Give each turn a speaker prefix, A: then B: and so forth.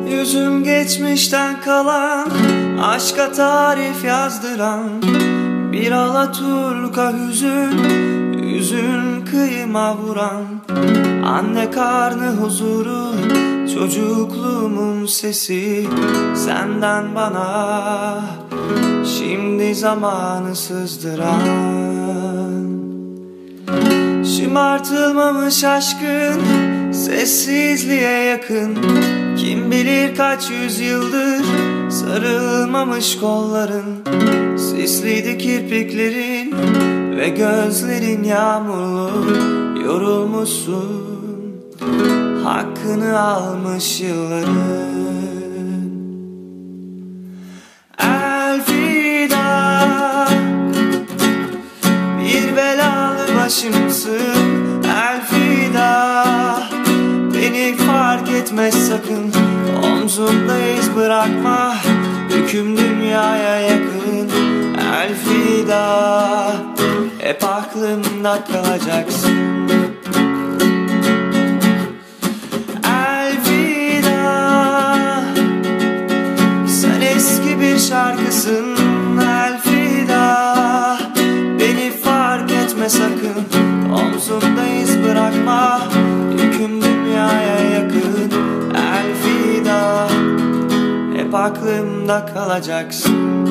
A: Yüzüm geçmişten kalan, aşka tarif yazdıran bir alaturka hüzün, yüzün kıyıma vuran. Anne karnı huzuru, çocukluğumun sesi senden bana şimdi zamanı sızdıran. Şımartılmamış aşkın sessizliğe yakın, kim bilir kaç yüzyıldır sarılmamış kolların. Sisliydi kirpiklerin ve gözlerin yağmurlu, yorulmuşsun, hakkını almış yılların. Elfida, bir belalı başımsın. Elfida, beni fark etmez sakın. Omzumda iz bırakma, hüküm dünyaya yakın. Elfida, hep aklımda kalacaksın. Elfida, sen eski bir şarkısın. Elfida, beni fark etme sakın. Omzumda iz bırakma, yüküm dünyaya yakın. Elfida, hep aklımda kalacaksın.